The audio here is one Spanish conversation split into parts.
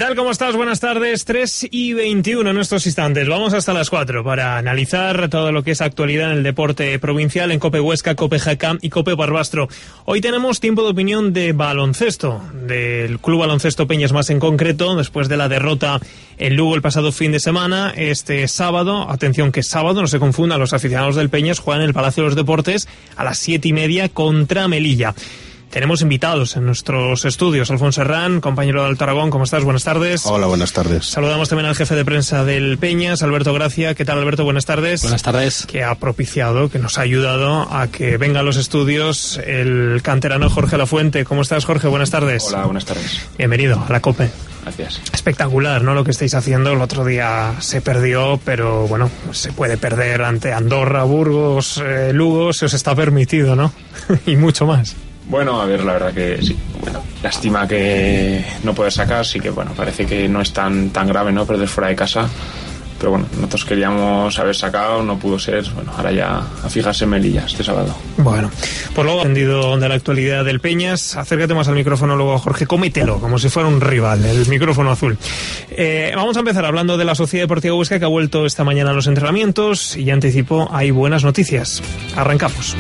tal? ¿Cómo estás? Buenas tardes. 3:21 en estos instantes. Vamos hasta las 4 para analizar todo lo que es actualidad en el deporte provincial en COPE Huesca, COPE Jaca y COPE Barbastro. Hoy tenemos tiempo de opinión de baloncesto, del Club Baloncesto Peñas más en concreto, después de la derrota en Lugo el pasado fin de semana. Este sábado, atención que es sábado, no se confundan, los aficionados del Peñas juegan en el Palacio de los Deportes a las 7:30 contra Melilla. Tenemos invitados en nuestros estudios. Alfonso Herrán, compañero de Alto Aragón, ¿cómo estás? Buenas tardes. Hola, buenas tardes. Saludamos también al jefe de prensa del Peñas, Alberto Gracia. ¿Qué tal, Alberto? Buenas tardes. Buenas tardes. Que ha propiciado, que nos ha ayudado a que venga a los estudios el canterano Jorge Lafuente. ¿Cómo estás, Jorge? Buenas tardes. Hola, buenas tardes. Bienvenido a la COPE. Gracias. Espectacular, ¿no? Lo que estáis haciendo. El otro día se perdió, pero bueno, se puede perder ante Andorra, Burgos, Lugo. Se os está permitido, ¿no? Y mucho más. Bueno, a ver, la verdad que sí. Bueno, lástima que no poder sacar, sí que bueno, parece que no es tan grave, ¿no? Perder fuera de casa. Pero bueno, nosotros queríamos haber sacado, no pudo ser. Bueno, ahora ya a fijarse en Melilla este sábado. Bueno, pues luego, atendido de la actualidad del Peñas, acércate más al micrófono luego, Jorge, cómetelo, como si fuera un rival, el micrófono azul. Vamos a empezar hablando de la Sociedad Deportiva Huesca, que ha vuelto esta mañana a los entrenamientos, y ya anticipo, hay buenas noticias. Arrancamos.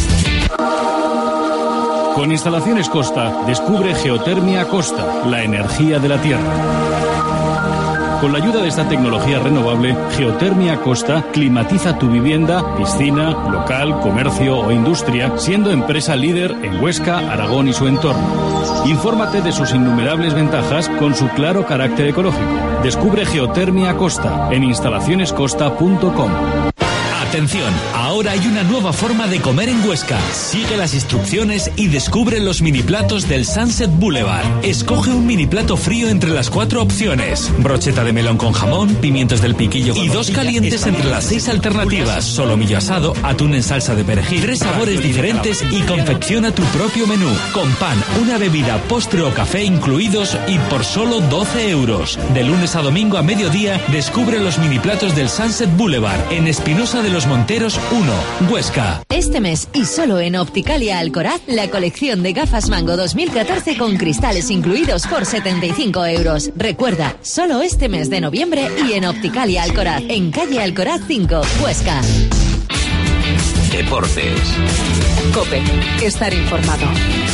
Con Instalaciones Costa, descubre Geotermia Costa, la energía de la tierra. Con la ayuda de esta tecnología renovable, Geotermia Costa climatiza tu vivienda, piscina, local, comercio o industria, siendo empresa líder en Huesca, Aragón y su entorno. Infórmate de sus innumerables ventajas con su claro carácter ecológico. Descubre Geotermia Costa en instalacionescosta.com. Atención, ahora hay una nueva forma de comer en Huesca. Sigue las instrucciones y descubre los mini platos del Sunset Boulevard. Escoge un mini plato frío entre las 4 opciones: brocheta de melón con jamón, pimientos del piquillo y 2 calientes entre las 6 alternativas: solomillo asado, atún en salsa de perejil, 3 sabores diferentes y confecciona tu propio menú. Con pan, una bebida, postre o café incluidos y por solo 12 euros. De lunes a domingo a mediodía, descubre los mini platos del Sunset Boulevard en Espinosa de los Monteros 1, Huesca. Este mes y solo en Opticalia Alcoraz, la colección de gafas Mango 2014 con cristales incluidos por 75 euros. Recuerda, solo este mes de noviembre y en Opticalia Alcoraz, en calle Alcoraz 5, Huesca. Deportes. COPE, estar informado.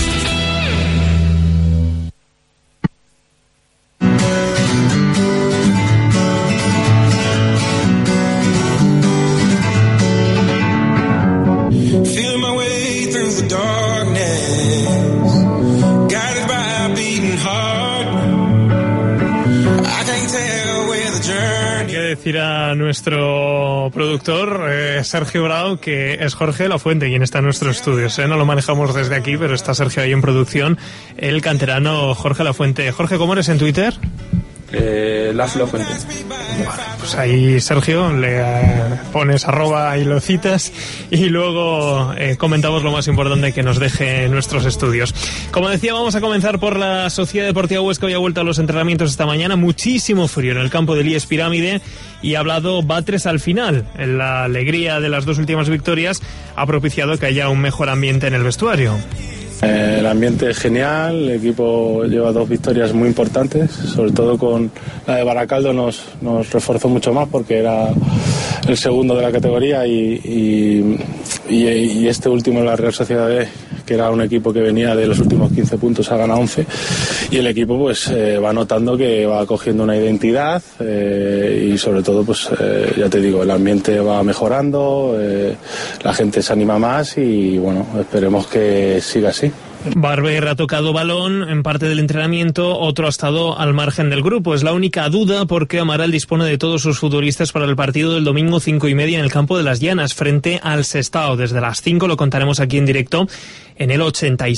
Decir a nuestro productor Sergio Bravo que es Jorge Lafuente quien está en nuestros estudios, no lo manejamos desde aquí, pero está Sergio ahí en producción, el canterano Jorge Lafuente. Jorge, ¿cómo eres en Twitter? Lafuente. Bueno, pues ahí Sergio le pones @ y lo citas y luego comentamos lo más importante que nos deje en nuestros estudios. Como decía, vamos a comenzar por la Sociedad Deportiva Huesca. Hoy ha vuelto a los entrenamientos esta mañana, muchísimo frío en el campo del IES Pirámide y ha hablado Batres al final. En la alegría de las 2 últimas victorias ha propiciado que haya un mejor ambiente en el vestuario. El ambiente es genial, el equipo lleva 2 victorias muy importantes, sobre todo con la de Baracaldo nos reforzó mucho más porque era el segundo de la categoría y este último, la Real Sociedad B, que era un equipo que venía de los últimos 15 puntos, ha ganado 11 y el equipo pues va notando que va cogiendo una identidad y sobre todo pues ya te digo, el ambiente va mejorando, la gente se anima más y bueno, esperemos que siga así. Barber ha tocado balón en parte del entrenamiento, otro ha estado al margen del grupo. Es la única duda porque Amaral dispone de todos sus futbolistas para el partido del domingo 5:30 en el campo de las Llanas frente al Sestao. Desde las 5 lo contaremos aquí en directo en el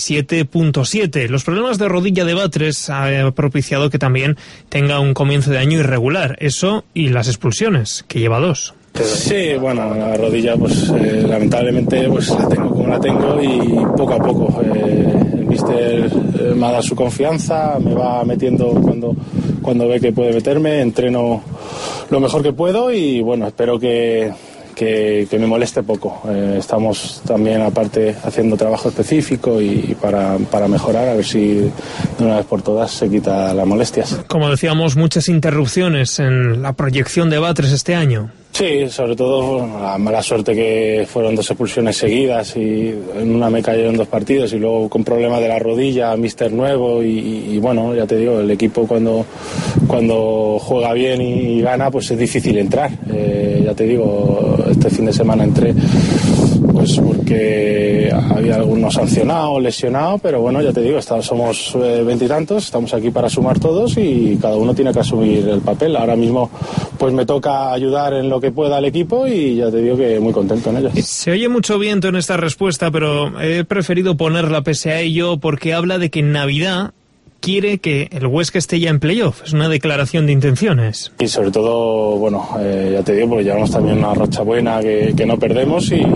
87.7. Los problemas de rodilla de Batres ha propiciado que también tenga un comienzo de año irregular. Eso y las expulsiones, que lleva 2. Sí, bueno, la rodilla pues lamentablemente pues la tengo como la tengo y poco a poco el míster me ha dado su confianza, me va metiendo cuando ve que puede meterme, entreno lo mejor que puedo y bueno, espero que que me moleste poco. Estamos también aparte haciendo trabajo específico y para mejorar, a ver si de una vez por todas se quita las molestias. Como decíamos, muchas interrupciones en la proyección de Batres este año. Sí, sobre todo la mala suerte que fueron 2 expulsiones seguidas y en una me cayeron 2 partidos y luego con problemas de la rodilla, míster nuevo y bueno, ya te digo, el equipo cuando juega bien y gana pues es difícil entrar. Ya te digo, este fin de semana entré pues porque había algunos sancionados, lesionados, pero bueno, ya te digo, somos 20 y tantos, estamos aquí para sumar todos y cada uno tiene que asumir el papel. Ahora mismo pues me toca ayudar en lo que pueda al equipo y ya te digo que muy contento en ello. Se oye mucho viento en esta respuesta, pero he preferido ponerla pese a ello porque habla de que en Navidad quiere que el Huesca esté ya en playoff. Es una declaración de intenciones. Y sobre todo, bueno, ya te digo, porque llevamos también una racha buena que no perdemos y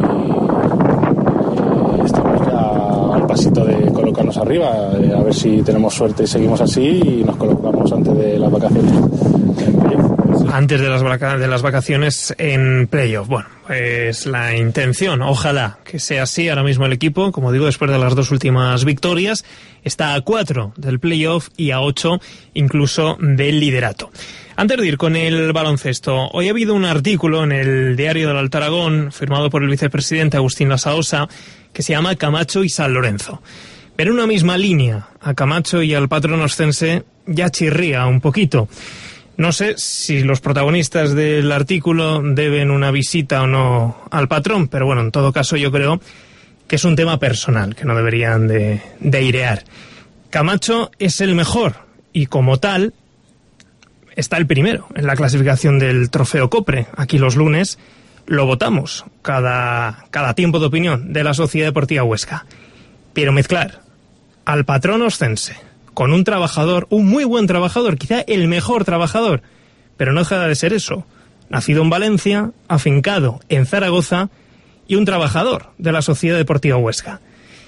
estamos ya al pasito de colocarnos arriba. A ver si tenemos suerte y seguimos así y nos colocamos antes de las vacaciones en playoff. Antes de las vacaciones en playoff. Bueno, es la intención. Ojalá que sea así. Ahora mismo el equipo, como digo, después de las 2 últimas victorias, está a 4 del playoff y a 8 incluso del liderato. Antes de ir con el baloncesto, hoy ha habido un artículo en el Diario del Alto Aragón, firmado por el vicepresidente Agustín Lasaosa, que se llama Camacho y San Lorenzo. Pero en una misma línea, a Camacho y al patrón oscense ya chirría un poquito. No sé si los protagonistas del artículo deben una visita o no al patrón, pero bueno, en todo caso yo creo que es un tema personal, que no deberían de airear. Camacho es el mejor y como tal está el primero en la clasificación del Trofeo Copre. Aquí los lunes lo votamos cada tiempo de opinión de la Sociedad Deportiva Huesca. Pero mezclar al patrón oscense con un trabajador, un muy buen trabajador, quizá el mejor trabajador, pero no deja de ser eso. Nacido en Valencia, afincado en Zaragoza y un trabajador de la Sociedad Deportiva Huesca.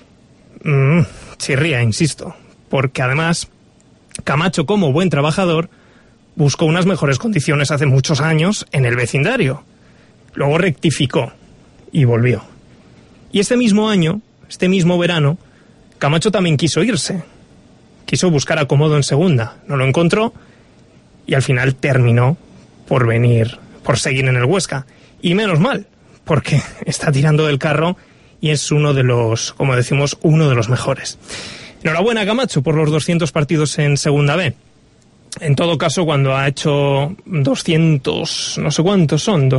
Chirría, insisto, porque además Camacho, como buen trabajador, buscó unas mejores condiciones hace muchos años en el vecindario. Luego rectificó y volvió. Y este mismo año, este mismo verano, Camacho también quiso irse. Quiso buscar acomodo en segunda, no lo encontró y al final terminó por seguir en el Huesca. Y menos mal, porque está tirando del carro y es uno de los, como decimos, uno de los mejores. Enhorabuena, Camacho, por los 200 partidos en segunda B. En todo caso, cuando ha hecho 200, no sé cuántos son,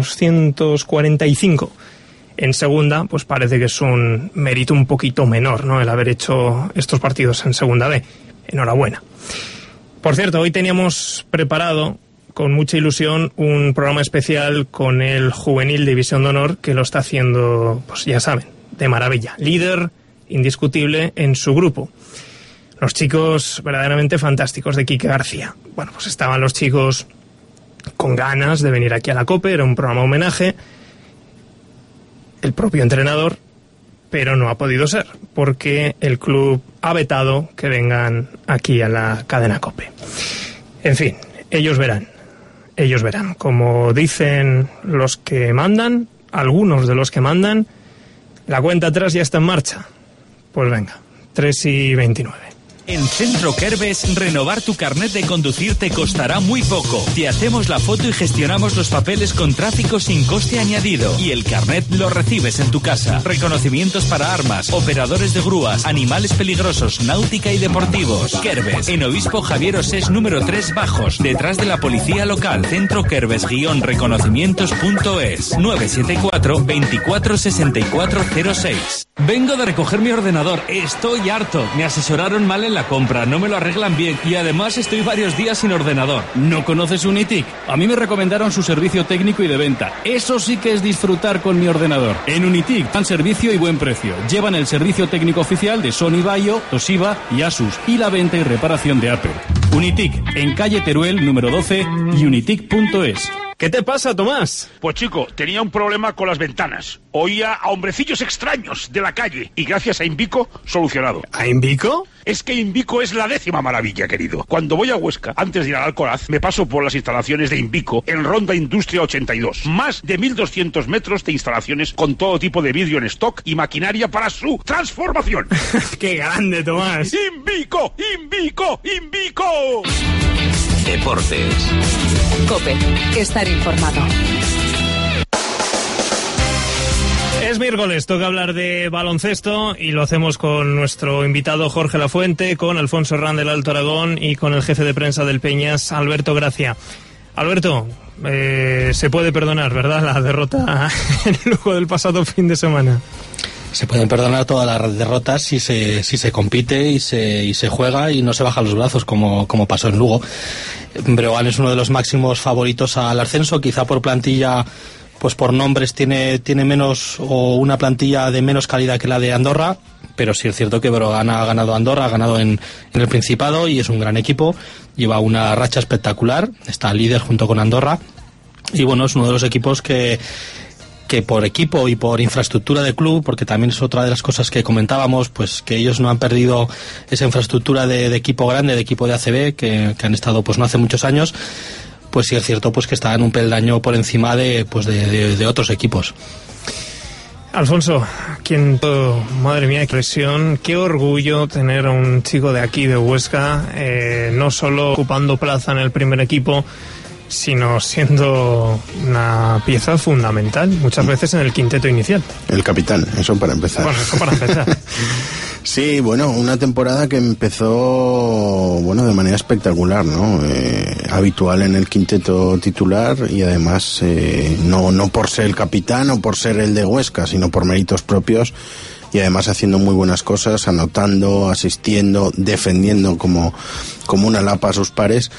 245 en segunda, pues parece que es un mérito un poquito menor, ¿no?, el haber hecho estos partidos en segunda B. Enhorabuena. Por cierto, hoy teníamos preparado con mucha ilusión un programa especial con el Juvenil División de Honor, que lo está haciendo, pues ya saben, de maravilla. Líder indiscutible en su grupo. Los chicos verdaderamente fantásticos de Quique García. Bueno, pues estaban los chicos con ganas de venir aquí a la COPE, era un programa homenaje. El propio entrenador, pero no ha podido ser, porque el club ha vetado que vengan aquí a la cadena COPE. En fin, ellos verán. Como dicen los que mandan, algunos de los que mandan, la cuenta atrás ya está en marcha. Pues venga, 3:29. En Centro Kerbes, renovar tu carnet de conducir te costará muy poco. Te hacemos la foto y gestionamos los papeles con tráfico sin coste añadido. Y el carnet lo recibes en tu casa. Reconocimientos para armas, operadores de grúas, animales peligrosos, náutica y deportivos. Kerbes, en Obispo Javier Osés número 3 Bajos, detrás de la policía local. Centro Kerbes-reconocimientos.es 974 24 64 06. Vengo de recoger mi ordenador. Estoy harto. Me asesoraron mal en la compra, no me lo arreglan bien y además estoy varios días sin ordenador. ¿No conoces Unitic? A mí me recomendaron su servicio técnico y de venta. Eso sí que es disfrutar con mi ordenador. En Unitic dan servicio y buen precio. Llevan el servicio técnico oficial de Sony Vaio, Toshiba y Asus y la venta y reparación de Apple. Unitic, en calle Teruel número 12 y unitic.es. ¿Qué te pasa, Tomás? Pues chico, tenía un problema con las ventanas. Oía a hombrecillos extraños de la calle y gracias a Invico, solucionado. ¿A Invico? Es que Invico es la 10ª maravilla, querido. Cuando voy a Huesca, antes de ir al Alcoraz, me paso por las instalaciones de Invico en Ronda Industria 82. Más de 1.200 metros de instalaciones con todo tipo de vidrio en stock y maquinaria para su transformación. ¡Qué grande, Tomás! ¡Invico! ¡Invico! ¡Invico! Deportes. COPE. Estar informado. Es miércoles, toca hablar de baloncesto y lo hacemos con nuestro invitado Jorge Lafuente, con Alfonso Herrán del Alto Aragón y con el jefe de prensa del Peñas, Alberto Gracia. Alberto, se puede perdonar, ¿verdad?, la derrota en el Lugo del pasado fin de semana. Se pueden perdonar todas las derrotas si se compite y se juega y no se bajan los brazos como pasó en Lugo. Breogán es uno de los máximos favoritos al ascenso, quizá por plantilla, pues por nombres tiene menos, o una plantilla de menos calidad que la de Andorra, pero sí es cierto que Breogán ha ganado a Andorra, ha ganado en el Principado y es un gran equipo, lleva una racha espectacular, está líder junto con Andorra y bueno, es uno de los equipos que por equipo y por infraestructura de club, porque también es otra de las cosas que comentábamos, pues que ellos no han perdido esa infraestructura de equipo grande, de equipo de ACB, que han estado pues no hace muchos años, pues sí es cierto pues que están un peldaño por encima de otros equipos. Alfonso, madre mía, qué presión, qué orgullo tener a un chico de aquí, de Huesca, no solo ocupando plaza en el primer equipo, sino siendo una pieza fundamental, muchas veces en el quinteto inicial. El capitán, eso para empezar. Bueno, eso para empezar. Sí, bueno, una temporada que empezó, bueno, de manera espectacular, ¿no? Habitual en el quinteto titular y además no por ser el capitán o por ser el de Huesca, sino por méritos propios y además haciendo muy buenas cosas, anotando, asistiendo, defendiendo como una lapa a sus pares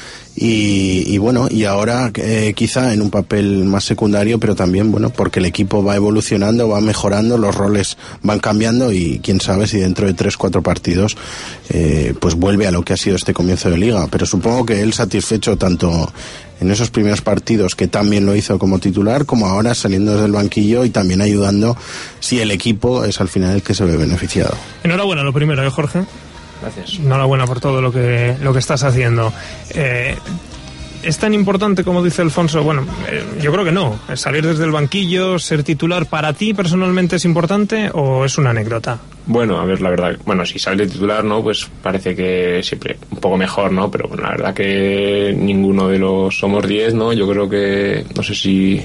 y bueno, y ahora quizá en un papel más secundario, pero también, bueno, porque el equipo va evolucionando, va mejorando, los roles van cambiando y quién sabe si dentro de 3-4 partidos pues vuelve a lo que ha sido este comienzo de liga, pero supongo que él satisfecho tanto en esos primeros partidos, que también lo hizo como titular, como ahora saliendo desde el banquillo y también ayudando si el equipo es al final el que se ve beneficiado. Enhorabuena, lo primero, Jorge. Gracias. Enhorabuena por todo lo que estás haciendo. ¿Es tan importante como dice Alfonso? Bueno, yo creo que no. ¿Salir desde el banquillo, ser titular, para ti personalmente es importante o es una anécdota? Bueno, a ver, la verdad, bueno, si sales de titular, ¿no? Pues parece que siempre un poco mejor, ¿no? Pero bueno, la verdad que ninguno de los somos 10, ¿no? Yo creo que, no sé si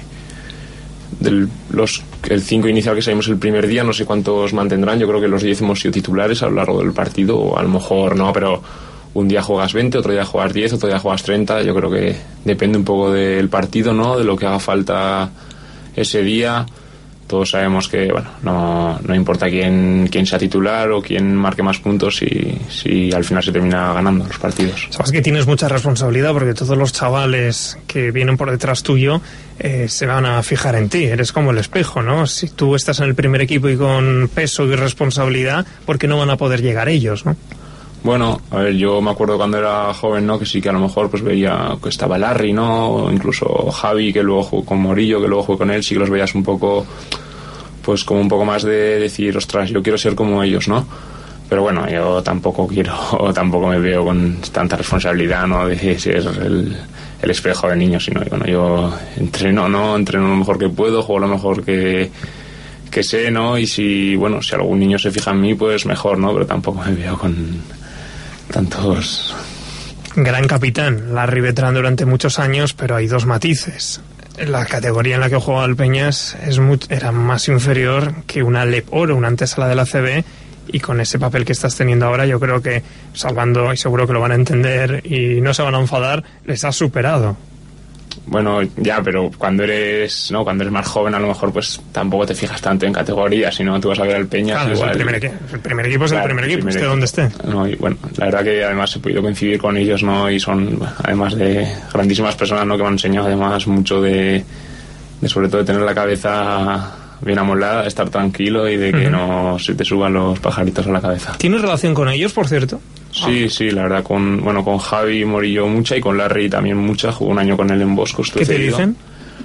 el 5 inicial que salimos el primer día, no sé cuántos mantendrán, yo creo que los 10 hemos sido titulares a lo largo del partido, o a lo mejor no, pero un día juegas 20, otro día juegas 10, otro día juegas 30, yo creo que depende un poco del partido, ¿no? De lo que haga falta ese día. Todos sabemos que, bueno, no importa quién sea titular o quién marque más puntos si al final se termina ganando los partidos. Sabes que tienes mucha responsabilidad porque todos los chavales que vienen por detrás tuyo se van a fijar en ti. Eres como el espejo, ¿no? Si tú estás en el primer equipo y con peso y responsabilidad, ¿por qué no van a poder llegar ellos, no? Bueno, a ver, yo me acuerdo cuando era joven, ¿no? Que sí que a lo mejor pues veía que estaba Larry, ¿no? O incluso Javi, que luego jugó con Morillo, que luego jugó con él, sí que los veías un poco, pues como un poco más de decir, ostras, yo quiero ser como ellos, ¿no? Pero bueno, yo tampoco me veo con tanta responsabilidad, ¿no? De ser el espejo de niños, sino bueno, yo entreno lo mejor que puedo, juego lo mejor que sé, ¿no? Y si algún niño se fija en mí, pues mejor, ¿no? Pero tampoco me veo con tantos. Gran capitán, Larry Beltrán durante muchos años, pero hay dos matices. La categoría en la que jugaba el Peñas era más inferior que una LEP Oro, una antesala de la CB, y con ese papel que estás teniendo ahora, yo creo que, salvando, y seguro que lo van a entender y no se van a enfadar, les has superado. Bueno, ya, pero cuando eres más joven, a lo mejor pues tampoco te fijas tanto en categorías, sino tú vas a ver al Peñas. Claro, igual, el primer equipo es el primer equipo, esté donde esté. No, y bueno, la verdad que además he podido coincidir con ellos, ¿no? Y son, además de grandísimas personas, ¿no? Que me han enseñado además mucho de sobre todo de tener la cabeza bien amoldada, de estar tranquilo y de que no se te suban los pajaritos a la cabeza. ¿Tienes relación con ellos, por cierto? Sí, la verdad, con Javi Morillo mucha y con Larry también mucha. Jugué un año con él en Bosco. ¿Qué te dicen?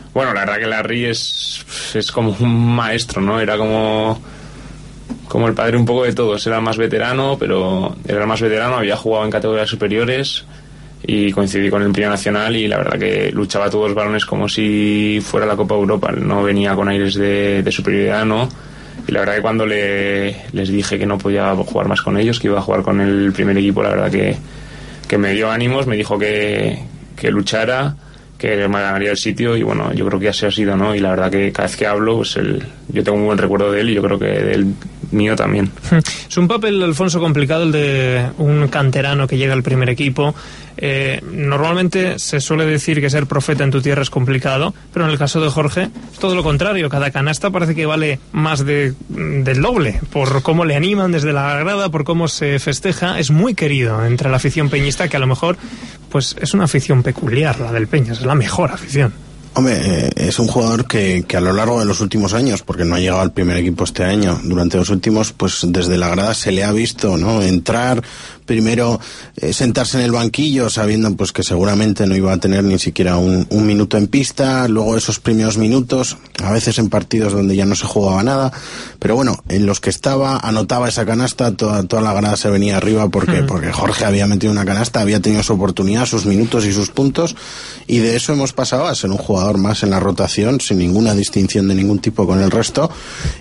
Bueno, la verdad que Larry es como un maestro, ¿no? Era como el padre un poco de todos. Era más veterano, había jugado en categorías superiores y coincidí con el primer nacional y la verdad que luchaba todos los balones como si fuera la Copa Europa. No venía con aires de superioridad, ¿no? Y la verdad que cuando les dije que no podía jugar más con ellos, que iba a jugar con el primer equipo, la verdad que me dio ánimos, me dijo que luchara, que me ganaría el sitio y bueno, yo creo que así ha sido, ¿no? Y la verdad que cada vez que hablo, pues yo tengo un buen recuerdo de él y yo creo que del mío también. Es un papel, Alfonso, complicado el de un canterano que llega al primer equipo. Normalmente se suele decir que ser profeta en tu tierra es complicado, pero en el caso de Jorge, todo lo contrario. Cada canasta parece que vale más del doble, por cómo le animan desde la grada, por cómo se festeja. Es muy querido entre la afición peñista, que a lo mejor pues es una afición peculiar, la del Peñas, es la mejor afición. Hombre, es un jugador que a lo largo de los últimos años, porque no ha llegado al primer equipo este año, durante los últimos, pues desde la grada se le ha visto, ¿no? Entrar, primero sentarse en el banquillo sabiendo pues que seguramente no iba a tener ni siquiera un minuto en pista, luego esos primeros minutos, a veces en partidos donde ya no se jugaba nada, pero bueno, en los que estaba, anotaba esa canasta, toda la grada se venía arriba porque Jorge había metido una canasta, había tenido su oportunidad, sus minutos y sus puntos, y de eso hemos pasado a ser un jugador más en la rotación, sin ninguna distinción de ningún tipo con el resto,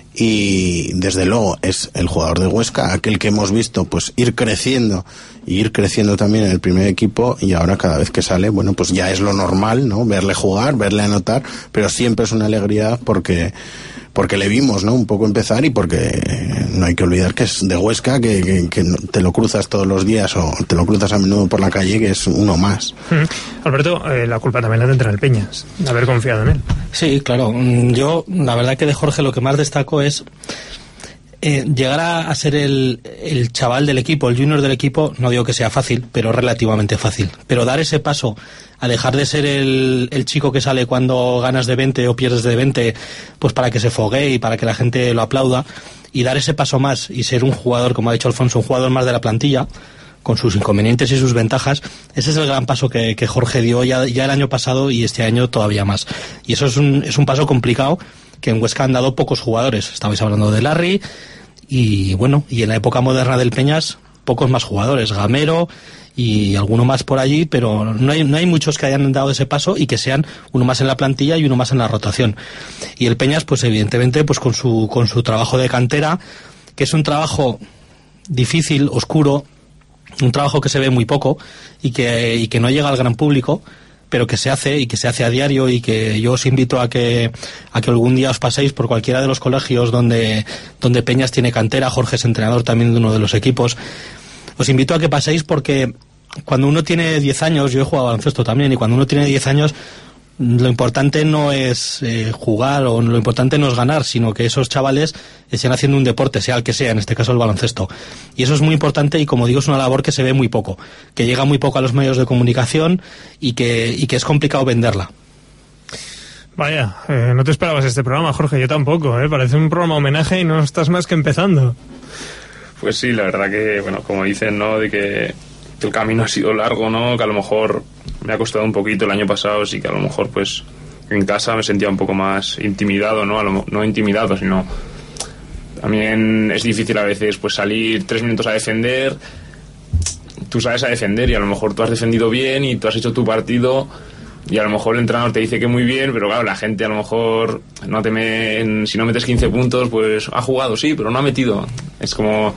y desde luego es el jugador de Huesca, aquel que hemos visto pues ir creciendo también en el primer equipo, y ahora cada vez que sale, bueno, pues ya es lo normal, ¿no? Verle jugar, verle anotar, pero siempre es una alegría porque le vimos, ¿no? Un poco empezar, y porque no hay que olvidar que es de Huesca, que te lo cruzas todos los días o te lo cruzas a menudo por la calle, que es uno más. Alberto, la culpa también la tendrá el Peñas, de haber confiado en él. Sí, claro. Yo, la verdad que de Jorge lo que más destaco es llegar a ser el chaval del equipo, el junior del equipo. No digo que sea fácil, pero relativamente fácil. Pero dar ese paso a dejar de ser el chico que sale cuando ganas de 20 o pierdes de 20, pues para que se foguee y para que la gente lo aplauda, y dar ese paso más y ser un jugador, como ha dicho Alfonso, un jugador más de la plantilla, con sus inconvenientes y sus ventajas. Ese es el gran paso que Jorge dio ya el año pasado y este año todavía más. Y eso es un paso complicado, que en Huesca han dado pocos jugadores. Estabais hablando de Larry y bueno, y en la época moderna del Peñas pocos más jugadores, Gamero y alguno más por allí, pero no hay muchos que hayan dado ese paso y que sean uno más en la plantilla y uno más en la rotación. Y el Peñas, pues evidentemente, pues con su trabajo de cantera, que es un trabajo difícil, oscuro, un trabajo que se ve muy poco y que no llega al gran público, pero que se hace, y que se hace a diario, y que yo os invito a que algún día os paséis por cualquiera de los colegios donde Peñas tiene cantera. Jorge es entrenador también de uno de los equipos. Os invito a que paséis, porque cuando uno tiene 10 años, yo he jugado baloncesto también, y cuando uno tiene 10 años, lo importante no es jugar, o lo importante no es ganar, sino que esos chavales estén haciendo un deporte, sea el que sea, en este caso el baloncesto. Y eso es muy importante, y como digo, es una labor que se ve muy poco, que llega muy poco a los medios de comunicación, y que es complicado venderla. Vaya, no te esperabas este programa, Jorge, yo tampoco, parece un programa homenaje y no estás más que empezando. Pues sí, la verdad que, bueno, como dicen, ¿no?, de que el camino ha sido largo, ¿no?, que a lo mejor me ha costado un poquito el año pasado, sí que a lo mejor pues en casa me sentía un poco más intimidado, ¿no? No intimidado, sino también es difícil a veces pues salir 3 minutos a defender. Tú sabes a defender y a lo mejor tú has defendido bien y tú has hecho tu partido, y a lo mejor el entrenador te dice que muy bien, pero claro, la gente a lo mejor si no metes 15 puntos, pues ha jugado, sí, pero no ha metido. Es como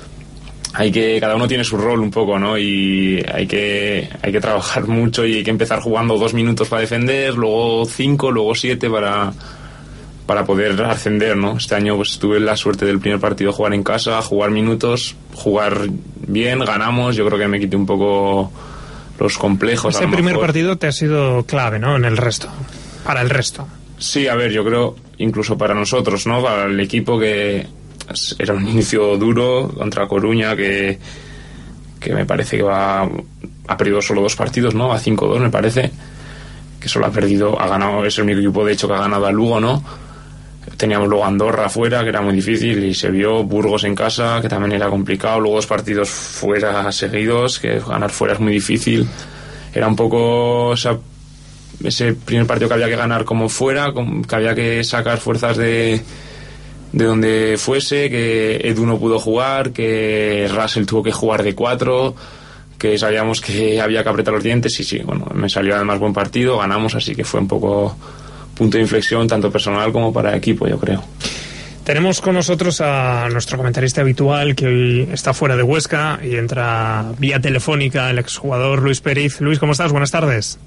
cada uno tiene su rol un poco, ¿no? Y hay que trabajar mucho, y hay que empezar jugando 2 minutos para defender, luego 5, luego 7 para poder ascender, ¿no? Este año pues tuve la suerte del primer partido jugar en casa, jugar minutos, jugar bien, ganamos. Yo creo que me quité un poco los complejos. Ese primer partido te ha sido clave, ¿no? Para el resto. Sí, a ver, yo creo incluso para nosotros, ¿no? Para el equipo, que era un inicio duro contra Coruña, que me parece que ha perdido solo 2 partidos, ¿no? A 5-2 me parece, que solo ha ganado, es el único equipo de hecho que ha ganado a Lugo, ¿no? Teníamos luego Andorra afuera, que era muy difícil, y se vio Burgos en casa, que también era complicado, luego 2 partidos fuera seguidos, que ganar fuera es muy difícil. Era un poco ese primer partido que había que ganar como fuera, que había que sacar fuerzas de donde fuese, que Edu no pudo jugar, que Russell tuvo que jugar de 4, que sabíamos que había que apretar los dientes, y sí, bueno, me salió además buen partido, ganamos, así que fue un poco punto de inflexión tanto personal como para equipo, yo creo. Tenemos con nosotros a nuestro comentarista habitual, que hoy está fuera de Huesca y entra vía telefónica, el exjugador Luis Pérez. Luis, ¿cómo estás? Buenas tardes.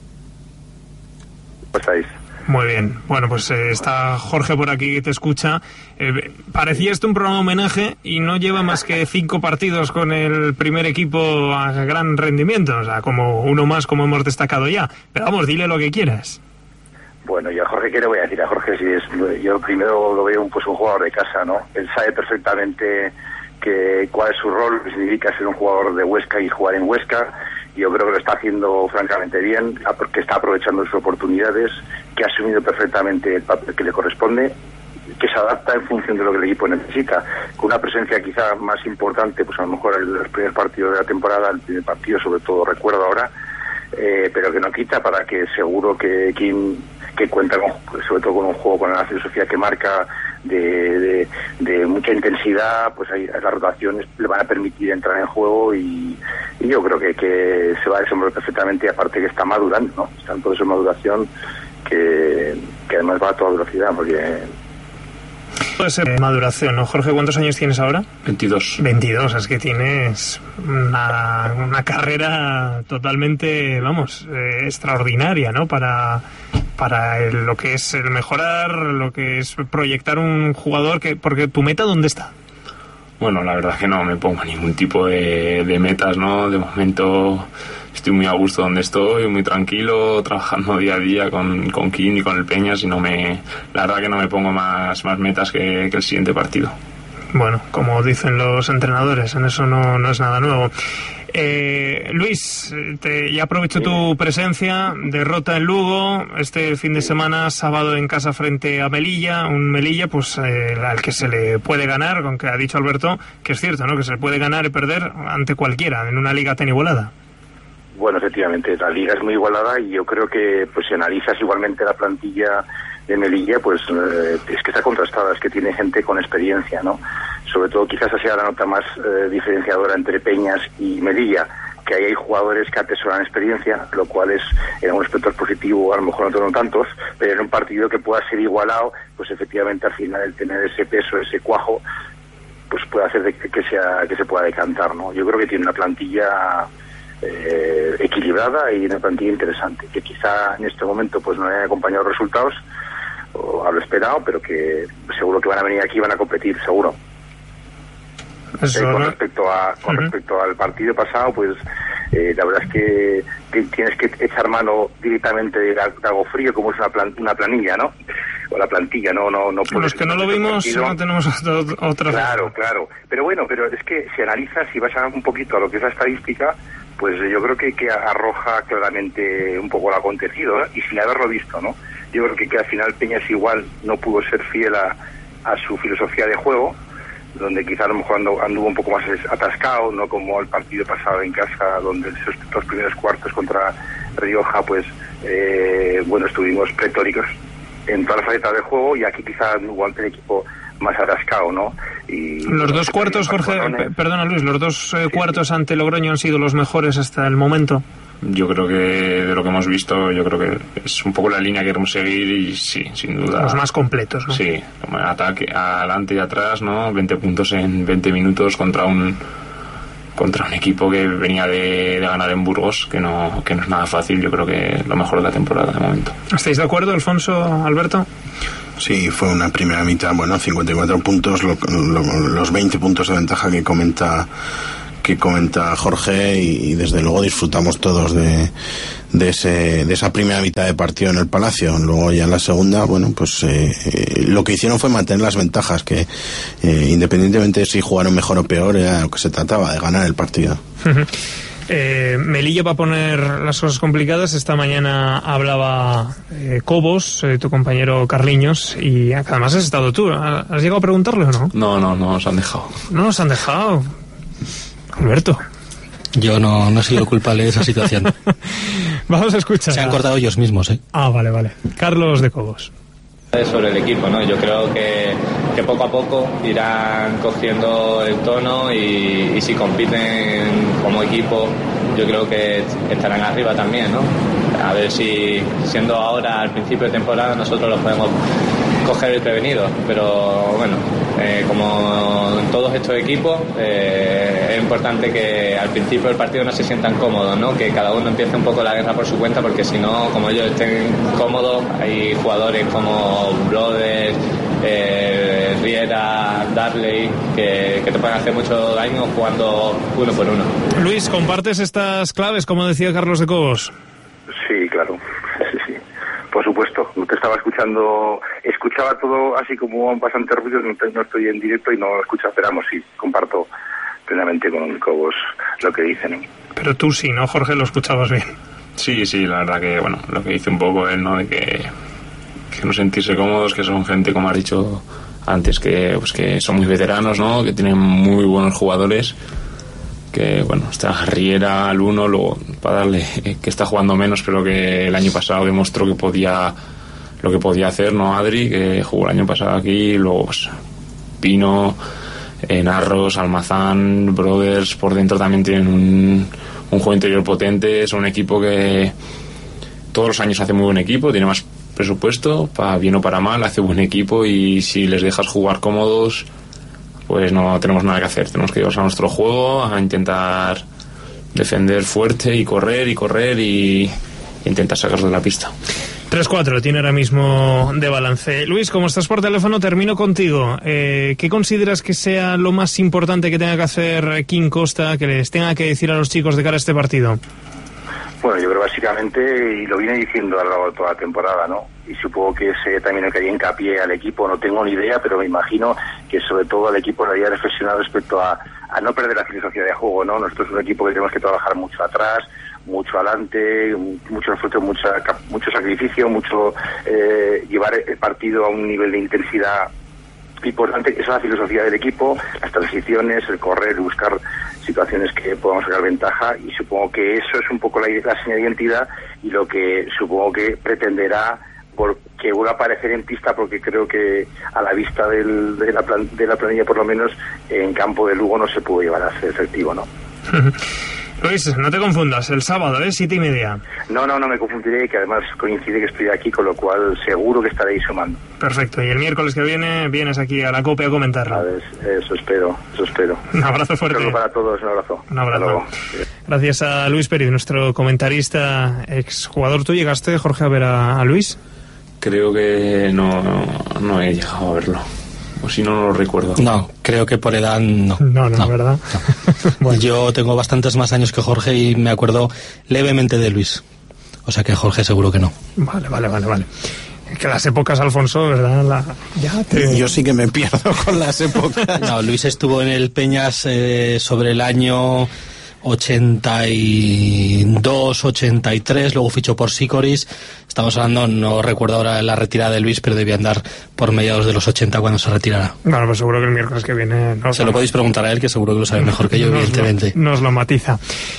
¿Cómo estáis? Muy bien. Bueno, pues está Jorge por aquí que te escucha. Parecía esto un programa homenaje y no lleva más que 5 partidos con el primer equipo a gran rendimiento. O sea, como uno más, como hemos destacado ya. Pero vamos, dile lo que quieras. Bueno, yo a Jorge, ¿qué le voy a decir? A Jorge, yo primero lo veo un jugador de casa, ¿no? Él sabe perfectamente cuál es su rol, que significa ser un jugador de Huesca y jugar en Huesca. Yo creo que lo está haciendo francamente bien, porque está aprovechando sus oportunidades, que ha asumido perfectamente el papel que le corresponde, que se adapta en función de lo que el equipo necesita, con una presencia quizá más importante, pues a lo mejor el primer partido de la temporada, el primer partido sobre todo recuerdo ahora, pero que no quita para que seguro que cuenta sobre todo con un juego con una filosofía que marca de mucha intensidad, pues ahí las rotaciones le van a permitir entrar en juego y yo creo que se va a desenvolver perfectamente, aparte que está madurando, ¿no? Está en proceso de maduración que además va a toda velocidad, porque puede ser maduración, ¿no? Jorge, ¿cuántos años tienes ahora? 22. 22, es que tienes una carrera totalmente, vamos, extraordinaria, ¿no? Para lo que es el mejorar, lo que es proyectar un jugador, porque tu meta, ¿dónde está? Bueno, la verdad es que no me pongo ningún tipo de metas, ¿no? De momento estoy muy a gusto donde estoy, muy tranquilo, trabajando día a día con Kim y con el Peñas, y la verdad que no me pongo más metas que el siguiente partido. Bueno, como dicen los entrenadores, en eso no es nada nuevo. Luis, ya aprovecho tu presencia. Derrota en Lugo este fin de semana, sábado en casa frente a Melilla, un Melilla pues al que se le puede ganar, aunque ha dicho Alberto que es cierto, ¿no? Que se le puede ganar y perder ante cualquiera en una liga tan igualada. Bueno, efectivamente, la liga es muy igualada y yo creo que pues si analizas igualmente la plantilla de Melilla, pues es que está contrastada, es que tiene gente con experiencia, ¿no? Sobre todo quizás esa sea la nota más diferenciadora entre Peñas y Melilla, que ahí hay jugadores que atesoran experiencia, lo cual es en un aspecto positivo, a lo mejor no tantos, pero en un partido que pueda ser igualado, pues efectivamente al final el tener ese peso, ese cuajo, pues puede hacer que se pueda decantar, ¿no? Yo creo que tiene una plantilla equilibrada y una plantilla interesante, que quizá en este momento pues no le hayan acompañado resultados o a lo esperado, pero que seguro que van a venir aquí y van a competir, seguro. Con respecto al partido pasado, pues la verdad es que tienes que echar mano directamente de algo frío, como es una planilla, ¿no? O la plantilla, no los que no lo vimos no tenemos otra. Claro, pero bueno, es que si analizas y vas un poquito a lo que es la estadística, pues yo creo que arroja claramente un poco lo acontecido, ¿no? Y sin haberlo visto, ¿no? Yo creo que al final Peñas igual no pudo ser fiel a su filosofía de juego, donde quizá a lo mejor anduvo un poco más atascado, no como el partido pasado en casa, donde esos 2 primeros cuartos contra Rioja, pues estuvimos pletóricos en todas las facetas del juego, y aquí quizá hubo ante el equipo más atascado, ¿no? Y los 2 cuartos, Jorge, perdona Luis, los 2 cuartos ante Logroño han sido los mejores hasta el momento. Yo creo que de lo que hemos visto, yo creo que es un poco la línea que queremos seguir, y sí, sin duda. Los más completos, ¿no? Sí, ataque adelante y atrás, ¿no? 20 puntos en 20 minutos contra un equipo que venía de ganar en Burgos, que no es nada fácil. Yo creo que lo mejor de la temporada de momento. ¿Estáis de acuerdo, Alfonso, Alberto? Sí, fue una primera mitad, 54 puntos, los 20 puntos de ventaja que comenta Jorge, y desde luego disfrutamos todos de esa primera mitad de partido en el Palacio. Luego ya en la segunda, lo que hicieron fue mantener las ventajas, que independientemente de si jugaron mejor o peor, era lo que se trataba, de ganar el partido. Melilla va a poner las cosas complicadas. Esta mañana hablaba Cobos, tu compañero Carliños, y además has estado tú. ¿Has llegado a preguntarle o no? No nos han dejado. No nos han dejado. Alberto. Yo no he sido culpable de esa situación. Vamos a escuchar. Se han cortado ellos mismos, ¿eh? Ah, vale. Carlos de Cobos. Sobre el equipo, ¿no? Yo creo que poco a poco irán cogiendo el tono y si compiten como equipo, yo creo que estarán arriba también, ¿no? A ver si, siendo ahora al principio de temporada, nosotros los podemos coger desprevenidos, pero bueno, como en todos estos equipos, es importante que al principio del partido no se sientan cómodos, ¿no? Que cada uno empiece un poco la guerra por su cuenta, porque si no, como ellos estén cómodos, hay jugadores como Brothers, Riera, Darley, que te pueden hacer mucho daño jugando uno por uno. Luis, ¿compartes estas claves, como decía Carlos de Cobos? Sí, claro, sí. Por supuesto, te estaba escuchaba todo así como bastante ruido, no estoy en directo y no lo escucho, esperamos, sí, comparto plenamente con Cobos lo que dicen. Pero tú sí, ¿no, Jorge? Lo escuchabas bien. Sí, la verdad que, bueno, lo que dice un poco él, ¿no? De que no sentirse cómodos, que son gente, como has dicho antes, que son muy veteranos, ¿no? Que tienen muy buenos jugadores, que, bueno, está Riera al uno, luego para darle, que está jugando menos, pero que el año pasado demostró que lo que podía hacer, ¿no? Adri, que jugó el año pasado aquí, luego pues, Pino, Narros, Almazán, Brothers, por dentro también tienen un juego interior potente, es un equipo que todos los años hace muy buen equipo, tiene más presupuesto, para bien o para mal, hace buen equipo, y si les dejas jugar cómodos, pues no tenemos nada que hacer, tenemos que llevarnos a nuestro juego, a intentar defender fuerte y correr y intentar sacarlos de la pista. 3-4 tiene ahora mismo de balance. Luis, como estás por teléfono, termino contigo. ¿Qué consideras que sea lo más importante que tenga que hacer Quim Costa, que les tenga que decir a los chicos de cara a este partido? Bueno, yo creo básicamente, y lo vine diciendo a lo largo de toda la temporada, ¿no? Y supongo que ese también el que haría hincapié al equipo, no tengo ni idea, pero me imagino que sobre todo al equipo le haría reflexionar respecto a no perder la filosofía de juego, ¿no? Nosotros es un equipo que tenemos que trabajar mucho atrás, mucho adelante, mucho esfuerzo, mucho sacrificio, mucho llevar el partido a un nivel de intensidad importante, que es la filosofía del equipo, las transiciones, el correr, buscar situaciones que podamos sacar ventaja, y supongo que eso es un poco la señal de identidad y lo que supongo que pretenderá que vuelva a aparecer en pista, porque creo que a la vista de la planilla, por lo menos en campo de Lugo, no se pudo llevar a ser efectivo, ¿no? Luis, no te confundas, el sábado, 7:30. No me confundiré, que además coincide que estoy aquí, con lo cual seguro que estaréis sumando. Perfecto, y el miércoles que viene vienes aquí a la COPE a comentarlo. A ver, eso espero. Un abrazo fuerte. Un saludo para todos, un abrazo. Un abrazo. Gracias a Luis Pérez, nuestro comentarista, exjugador. ¿Tú llegaste, Jorge, a ver a Luis? Creo que no he llegado a verlo. O si no lo recuerdo. No, creo que por edad no. No, ¿verdad? No. Bueno. Yo tengo bastantes más años que Jorge y me acuerdo levemente de Luis. O sea que Jorge seguro que no. Vale. Que las épocas, Alfonso, ¿verdad? Yo sí que me pierdo con las épocas. No, Luis estuvo en el Peñas sobre el año 82, 83, luego fichó por Sicoris. Estamos hablando, no recuerdo ahora la retirada de Luis, pero debía andar por mediados de los 80 cuando se retirara. Bueno, pues seguro que el miércoles que viene... Se lo podéis preguntar a él, que seguro que lo sabe mejor que yo, evidentemente. Nos lo matiza.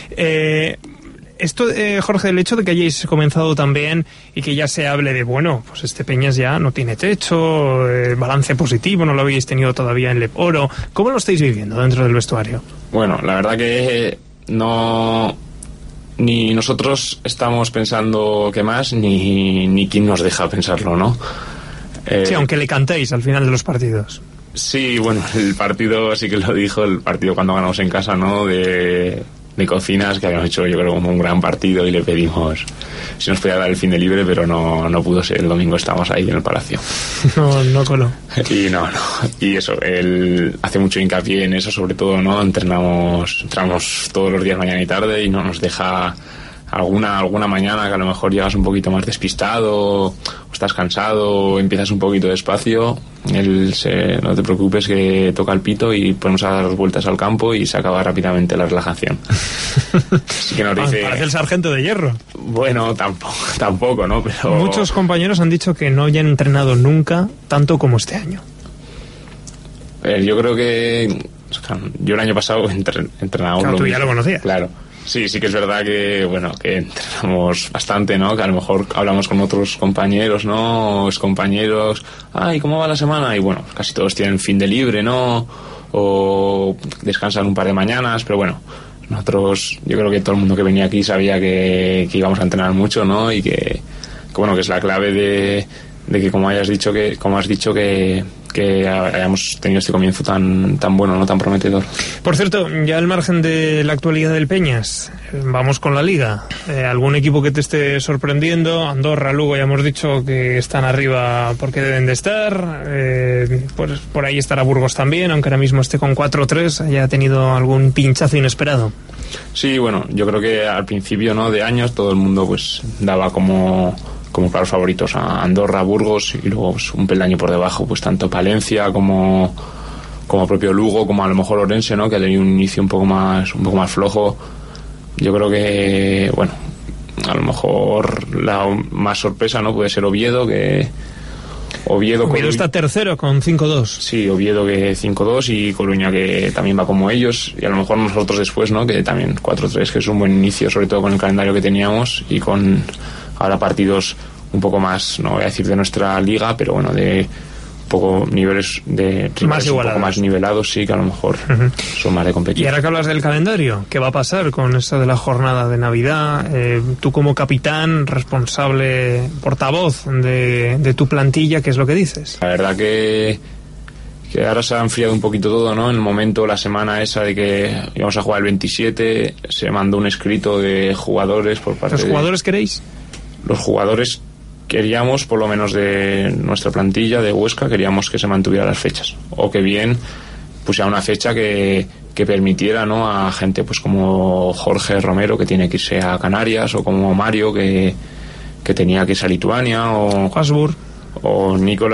Esto, Jorge, el hecho de que hayáis comenzado también y que ya se hable de, bueno, pues este Peñas ya no tiene techo, balance positivo, no lo habéis tenido todavía en Leporo. ¿Cómo lo estáis viviendo dentro del vestuario? Bueno, la verdad que no... Ni nosotros estamos pensando qué más, ni quién nos deja pensarlo, ¿no? Sí, aunque le cantéis al final de los partidos. Sí, bueno, el partido sí que lo dijo, el partido cuando ganamos en casa, ¿no? De Cocinas, que habíamos hecho, yo creo, como un gran partido, y le pedimos si nos podía dar el fin de libre, pero no pudo ser. El domingo estábamos ahí en el Palacio. No coló. Y no. Y eso, él hace mucho hincapié en eso, sobre todo, ¿no? Entramos todos los días, mañana y tarde, y no nos deja alguna mañana que a lo mejor llegas un poquito más despistado, o estás cansado, o empiezas un poquito despacio. No te preocupes, que toca el pito y podemos dar vueltas al campo y se acaba rápidamente la relajación. Así que nos dice... Parece el sargento de hierro. Bueno, tampoco, ¿no? Pero... Muchos compañeros han dicho que no hayan entrenado nunca tanto como este año. Yo creo que... Yo el año pasado entrenaba... Claro, tú ya lo conocías. Claro. Sí, sí que es verdad que, bueno, que entrenamos bastante, ¿no? Que a lo mejor hablamos con otros compañeros, ¿no? O excompañeros, ay, ¿cómo va la semana? Y bueno, casi todos tienen fin de libre, ¿no? O descansan un par de mañanas, pero bueno, nosotros, yo creo que todo el mundo que venía aquí sabía que íbamos a entrenar mucho, ¿no? Y que bueno, que es la clave de que como has dicho que hayamos tenido este comienzo tan bueno, no tan prometedor. Por cierto, ya al margen de la actualidad del Peñas, vamos con la Liga. ¿Algún equipo que te esté sorprendiendo? Andorra, Lugo, ya hemos dicho que están arriba porque deben de estar. Por ahí estará Burgos también, aunque ahora mismo esté con 4-3, haya tenido algún pinchazo inesperado. Sí, bueno, yo creo que al principio, ¿no?, de años todo el mundo pues daba como claros favoritos a Andorra, Burgos, y luego pues, un peldaño por debajo, pues tanto Palencia como propio Lugo, como a lo mejor Orense, ¿no?, que ha tenido un inicio un poco más flojo. Yo creo que, bueno, a lo mejor la más sorpresa, ¿no?, puede ser Oviedo, que Oviedo está tercero con 5-2. Sí, Oviedo que 5-2, y Coruña que también va como ellos, y a lo mejor nosotros después, ¿no?, que también 4-3, que es un buen inicio, sobre todo con el calendario que teníamos y con ahora partidos un poco más, no voy a decir de nuestra liga, pero bueno, de poco niveles de más un poco más nivelados, sí, que a lo mejor son más de competir. Y ahora que hablas del calendario, ¿qué va a pasar con esto de la jornada de Navidad? Tú como capitán, responsable, portavoz de tu plantilla, ¿qué es lo que dices? La verdad que ahora se ha enfriado un poquito todo, ¿no? En el momento, la semana esa de que íbamos a jugar el 27, se mandó un escrito de jugadores por parte ¿Los jugadores queréis? Los jugadores queríamos, por lo menos de nuestra plantilla de Huesca, queríamos que se mantuvieran las fechas, o que bien pusiera una fecha que permitiera, ¿no?, a gente pues como Jorge Romero, que tiene que irse a Canarias, o como Mario, que tenía que irse a Lituania, o Hasbur, o Nick,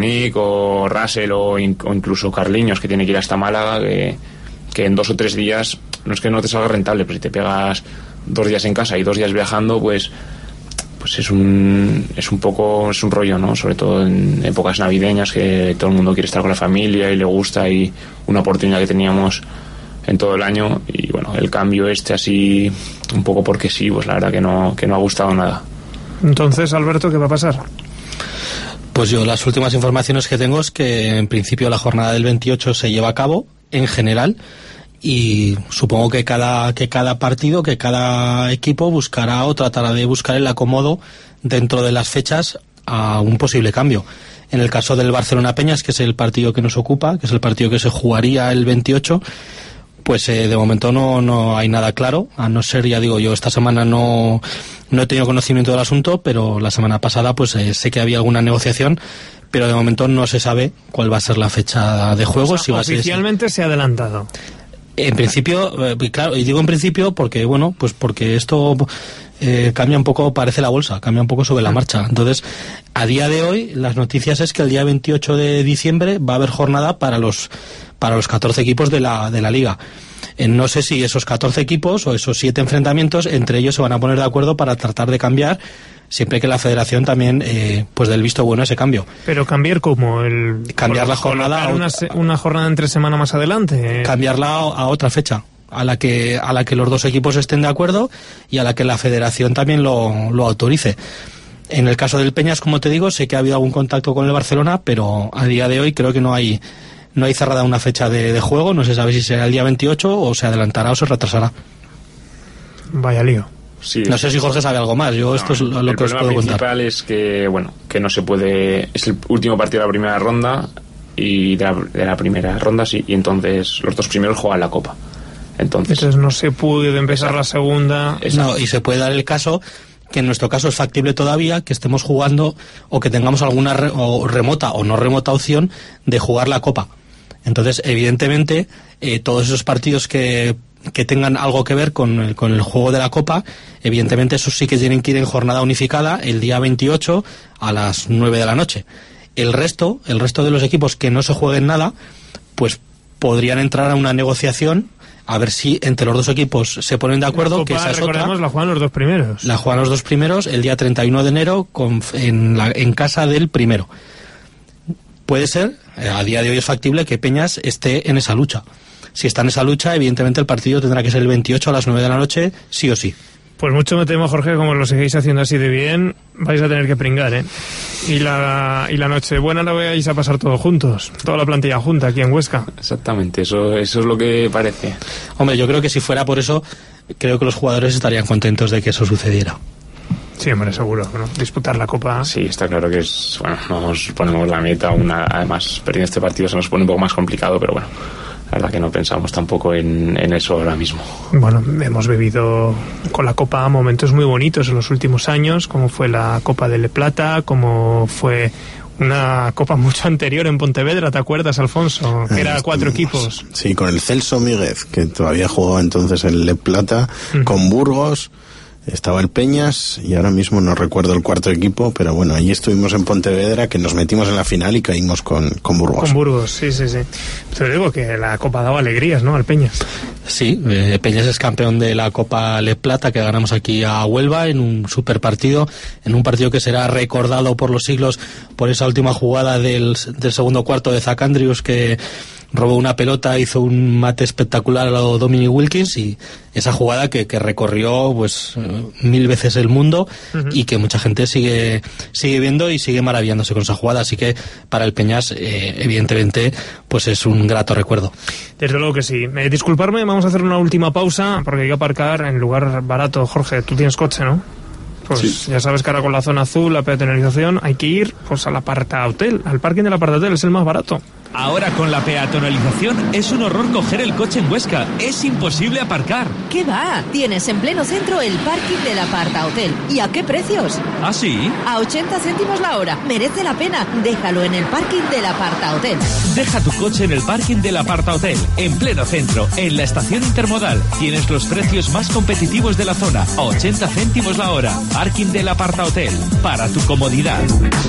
o Russell, o incluso Carliños, que tiene que ir hasta Málaga, que en 2 o 3 días no es que no te salga rentable, pero si te pegas 2 días en casa y 2 días viajando, pues es un rollo, ¿no? Sobre todo en épocas navideñas, que todo el mundo quiere estar con la familia y le gusta, y una oportunidad que teníamos en todo el año, y bueno, el cambio así un poco porque sí, pues la verdad que no ha gustado nada. Entonces, Alberto, ¿qué va a pasar? Pues yo las últimas informaciones que tengo es que en principio la jornada del 28 se lleva a cabo en general, y supongo que cada partido, que cada equipo buscará o tratará de buscar el acomodo dentro de las fechas a un posible cambio. En el caso del Barcelona Peñas, que es el partido que nos ocupa, que es el partido que se jugaría el 28, pues de momento no hay nada claro, a no ser, ya digo, yo esta semana no he tenido conocimiento del asunto, pero la semana pasada pues sé que había alguna negociación, pero de momento no se sabe cuál va a ser la fecha de juego. O sea, si va oficialmente se ha adelantado. En principio, claro, y digo en principio porque, bueno, pues porque esto cambia un poco, parece la bolsa, cambia un poco sobre la marcha. Entonces, a día de hoy, las noticias es que el día 28 de diciembre va a haber jornada para los 14 equipos de la liga. No sé si esos 14 equipos o esos 7 enfrentamientos, entre ellos se van a poner de acuerdo para tratar de cambiar, siempre que la federación también pues dé el visto bueno a ese cambio. Pero cambiar como cambiar la jornada una jornada entre semana más adelante, cambiarla a otra fecha a la que los dos equipos estén de acuerdo y a la que la federación también lo autorice. En el caso del Peñas, como te digo, sé que ha habido algún contacto con el Barcelona, pero a día de hoy creo que no hay cerrada una fecha de juego. No se sabe si será el día 28 o se adelantará o se retrasará. Vaya lío. Sí, no sé si Jorge sabe algo más. Esto es lo que os puedo contar. El problema principal es que, bueno, que no se puede. Es el último partido de la primera ronda, y de la primera ronda, sí, y entonces los 2 primeros juegan la Copa. Entonces no se puede empezar la segunda. No, y se puede dar el caso que en nuestro caso es factible todavía que estemos jugando o que tengamos alguna remota o no remota opción de jugar la Copa. Entonces, evidentemente, todos esos partidos que tengan algo que ver con el juego de la Copa, evidentemente esos sí que tienen que ir en jornada unificada el día 28 a las 9 de la noche. El resto de los equipos que no se jueguen nada, pues podrían entrar a una negociación a ver si entre los dos equipos se ponen de acuerdo. La Copa, que esa es otra. La juegan los 2 primeros. La juegan los 2 primeros el día 31 de enero en casa del primero. Puede ser, a día de hoy es factible que Peñas esté en esa lucha. si está en esa lucha, evidentemente el partido tendrá que ser el 28 a las 9 de la noche, sí o sí. Pues mucho me temo, Jorge, como lo seguís haciendo así de bien, vais a tener que pringar, ¿eh? Y la Nochebuena la vais a pasar todos juntos, toda la plantilla junta aquí en Huesca. Exactamente, eso es lo que parece. Hombre, yo creo que si fuera por eso, creo que los jugadores estarían contentos de que eso sucediera. Sí, hombre, seguro, ¿no? Disputar la Copa. Sí, está claro que nos ponemos la meta, además perdiendo este partido se nos pone un poco más complicado, pero bueno, la verdad que no pensamos tampoco en eso ahora mismo. Bueno, hemos vivido con la Copa momentos muy bonitos en los últimos años, como fue la Copa de Le Plata, como fue una Copa mucho anterior en Pontevedra, ¿te acuerdas, Alfonso? Que era 4 equipos. Sí, con el Celso Míguez, que todavía jugaba entonces en Le Plata, con Burgos. Estaba el Peñas y ahora mismo no recuerdo el cuarto equipo, pero bueno, allí estuvimos en Pontevedra, que nos metimos en la final y caímos con Burgos. Con Burgos, sí. Te digo que la Copa daba alegrías, ¿no?, al Peñas. Sí, Peñas es campeón de la Copa Le Plata que ganamos aquí a Huelva en un super partido, en un partido que será recordado por los siglos por esa última jugada del segundo cuarto de Zach Andrews, que robó una pelota, hizo un mate espectacular a lo Dominic Wilkins, y esa jugada que recorrió pues 1000 veces el mundo y que mucha gente sigue viendo y sigue maravillándose con esa jugada, así que para el Peñas evidentemente pues es un grato recuerdo. Desde luego que sí. Disculparme, vamos a hacer una última pausa porque hay que aparcar en lugar barato. Jorge, tú tienes coche, ¿no? Pues sí. Ya sabes que ahora con la zona azul, la peatonalización, hay que ir pues al Apartahotel, al parking del Apartahotel, es el más barato. Ahora con la peatonalización es un horror coger el coche en Huesca. Es imposible aparcar. ¿Qué va? Tienes en pleno centro el parking del Apartahotel. ¿Y a qué precios? ¿Ah, sí? A 80 céntimos la hora. Merece la pena. Déjalo en el parking del Apartahotel. Deja tu coche en el parking del Apartahotel, en pleno centro, en la estación intermodal. Tienes los precios más competitivos de la zona, a 80 céntimos la hora. Parking del Apartahotel, para tu comodidad.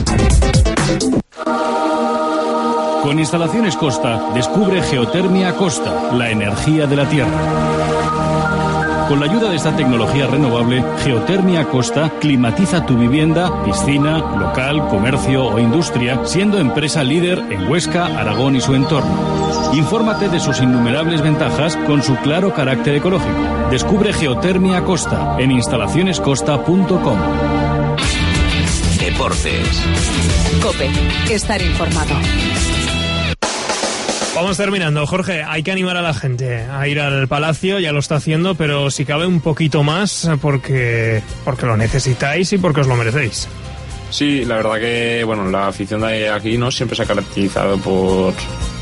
Con Instalaciones Costa, descubre Geotermia Costa, la energía de la Tierra. Con la ayuda de esta tecnología renovable, Geotermia Costa climatiza tu vivienda, piscina, local, comercio o industria, siendo empresa líder en Huesca, Aragón y su entorno. Infórmate de sus innumerables ventajas con su claro carácter ecológico. Descubre Geotermia Costa en instalacionescosta.com. Deportes. COPE. Estar informado. Vamos terminando. Jorge, hay que animar a la gente a ir al Palacio, ya lo está haciendo, pero si cabe un poquito más porque lo necesitáis y porque os lo merecéis. Sí, la verdad que la afición de aquí no siempre se ha caracterizado por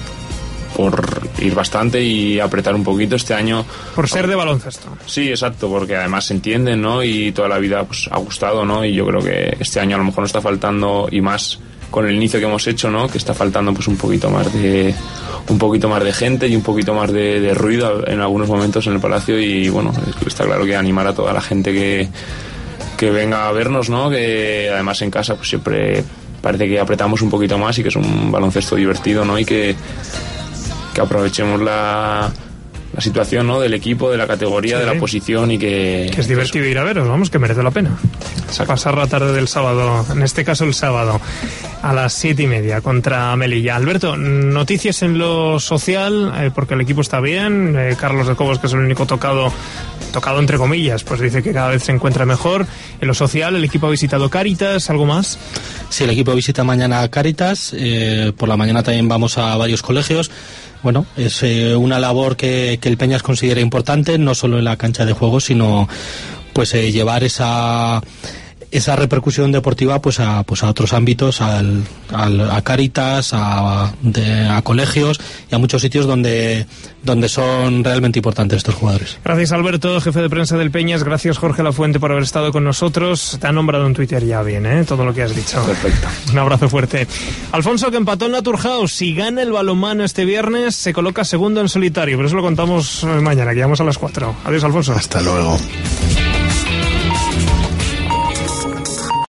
ir bastante y apretar un poquito. Este año por ser de baloncesto. Sí, exacto, porque además se entienden, ¿no? Y toda la vida pues ha gustado, ¿no? Y yo creo que este año a lo mejor nos está faltando, y más con el inicio que hemos hecho, ¿no? Que está faltando pues un poquito más de gente y un poquito más de ruido en algunos momentos en el Palacio, y bueno, está claro que animar a toda la gente que venga a vernos, ¿no? Que además en casa pues siempre parece que apretamos un poquito más y que es un baloncesto divertido, ¿no? Y que aprovechemos la situación, ¿no? Del equipo, de la categoría, sí, de la posición, y que es divertido ir a veros, vamos, que merece la pena. Exacto. Pasar la tarde del sábado, en este caso el sábado, a las 7:30 contra Melilla. Alberto, noticias en lo social, porque el equipo está bien. Carlos de Cobos, que es el único tocado entre comillas, pues dice que cada vez se encuentra mejor. En lo social, el equipo ha visitado Cáritas, ¿algo más? Sí, el equipo visita mañana Cáritas, por la mañana también vamos a varios colegios. Bueno, es una labor que el Peñas considera importante, no solo en la cancha de juego, sino pues llevar esa repercusión deportiva pues a otros ámbitos, a Cáritas, a colegios y a muchos sitios donde son realmente importantes estos jugadores. Gracias, Alberto, jefe de prensa del Peñas. Gracias, Jorge Lafuente, por haber estado con nosotros. Te han nombrado en Twitter ya bien, todo lo que has dicho. Perfecto. Un abrazo fuerte. Alfonso, que empató en Naturhaus. Si gana el balonmano este viernes, se coloca segundo en solitario, pero eso lo contamos mañana, que llegamos a las 4. Adiós, Alfonso. Hasta luego.